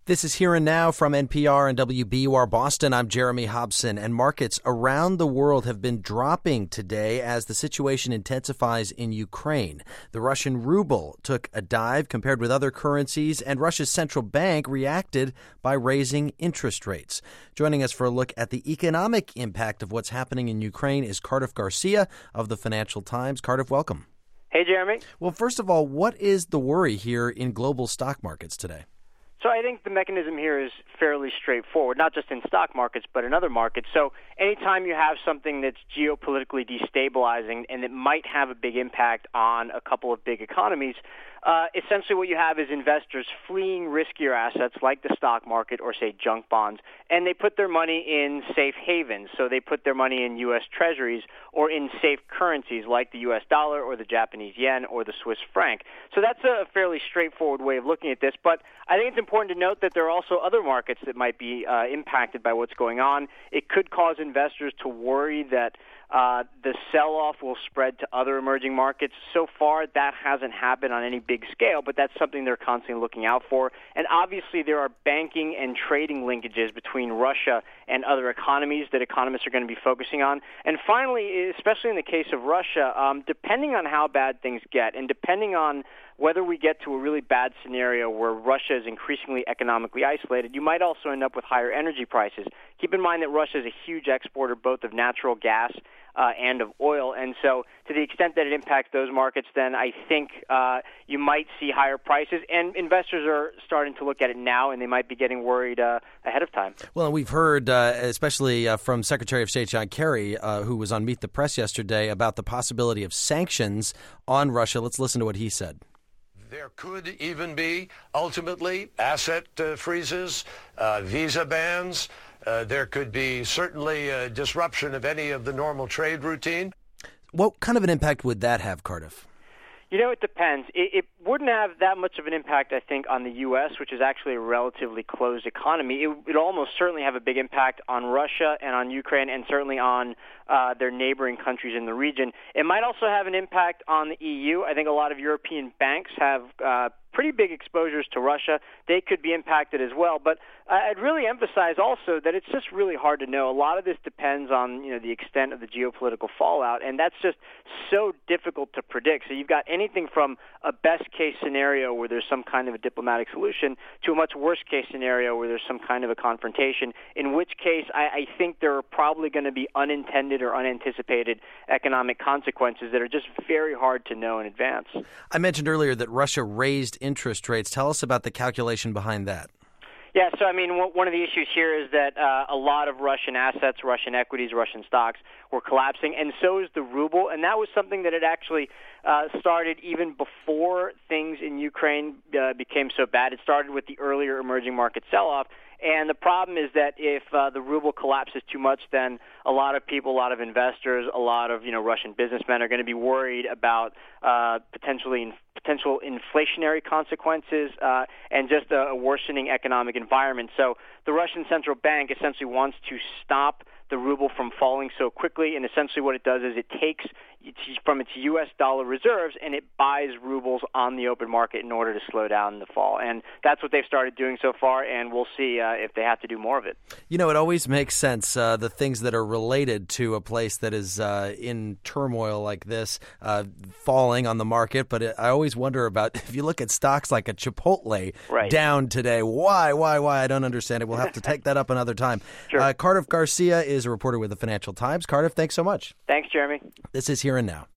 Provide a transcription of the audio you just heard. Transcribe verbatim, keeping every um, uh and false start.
This is Here and Now from N P R and W B U R Boston. I'm Jeremy Hobson, and markets around the world have been dropping today as the situation intensifies in Ukraine. The Russian ruble took a dive compared with other currencies, and Russia's central bank reacted by raising interest rates. Joining us for a look at the economic impact of what's happening in Ukraine is Cardiff Garcia of the Financial Times. Cardiff, welcome. Hey, Jeremy. Well, first of all, what is the worry here in global stock markets today? So I think the mechanism here is fairly straightforward, not just in stock markets, but in other markets. So anytime you have something that's geopolitically destabilizing and it might have a big impact on a couple of big economies, uh, essentially what you have is investors fleeing riskier assets like the stock market or, say, junk bonds, and they put their money in safe havens. So they put their money in U S treasuries or in safe currencies like the U S dollar or the Japanese yen or the Swiss franc. So that's a fairly straightforward way of looking at this. But I think it's important to note that there are also other markets that might be uh, impacted by what's going on. It could cause investors to worry that uh, the sell-off will spread to other emerging markets. So far, that hasn't happened on any big scale, but that's something they're constantly looking out for. And obviously, there are banking and trading linkages between Russia and other economies that economists are going to be focusing on. And finally, especially in the case of Russia, um, depending on how bad things get and depending on whether we get to a really bad scenario where Russia is increasingly economically isolated, you might also end up with higher energy prices. Keep in mind that Russia is a huge exporter both of natural gas uh, and of oil, and so to the extent that it impacts those markets, then I think uh, you might see higher prices, and investors are starting to look at it now, and they might be getting worried uh, ahead of time. Well, we've heard, uh, especially uh, from Secretary of State John Kerry, uh, who was on Meet the Press yesterday, about the possibility of sanctions on Russia. Let's listen to what he said. There could even be, ultimately, asset uh, freezes, uh, visa bans. Uh, there could be certainly a disruption of any of the normal trade routine. What kind of an impact would that have, Cardiff? You know, it depends. It, it wouldn't have that much of an impact, I think, on the U S, which is actually a relatively closed economy. It would almost certainly have a big impact on Russia and on Ukraine and certainly on uh, their neighboring countries in the region. It might also have an impact on the E U. I think a lot of European banks have uh, pretty big exposures to Russia. They could be impacted as well. But uh, I'd really emphasize also that it's just really hard to know. A lot of this depends on, you know, the extent of the geopolitical fallout, and that's just so difficult to predict. So you've got anything from a best-case scenario where there's some kind of a diplomatic solution to a much worse-case scenario where there's some kind of a confrontation, in which case I, I think there are probably going to be unintended or unanticipated economic consequences that are just very hard to know in advance. I mentioned earlier that Russia raised interest rates. Tell us about the calculation behind that. Yeah, so I mean, one of the issues here is that uh, a lot of Russian assets, Russian equities, Russian stocks were collapsing, and so is the ruble, and that was something that had actually uh, started even before things in Ukraine uh, became so bad. It started with the earlier emerging market sell-off, and the problem is that if uh, the ruble collapses too much, then a lot of people, a lot of investors, a lot of, you know, Russian businessmen are going to be worried about uh, potentially potential inflationary consequences uh, and just a, a worsening economic environment. So the Russian central bank essentially wants to stop the ruble from falling so quickly, and essentially what it does is it takes from its U S dollar reserves and it buys rubles on the open market in order to slow down the fall. And that's what they've started doing so far, and we'll see uh, if they have to do more of it. You know, it always makes sense, uh, the things that are related to a place that is uh, in turmoil like this, uh, falling on the market. But it, I always wonder about, if you look at stocks like a Chipotle right. down today, why, why, why? I don't understand it. We'll have to take that up another time. Sure. Uh, Cardiff Garcia is a reporter with the Financial Times. Cardiff, thanks so much. Thanks, Jeremy. This is Here and Now.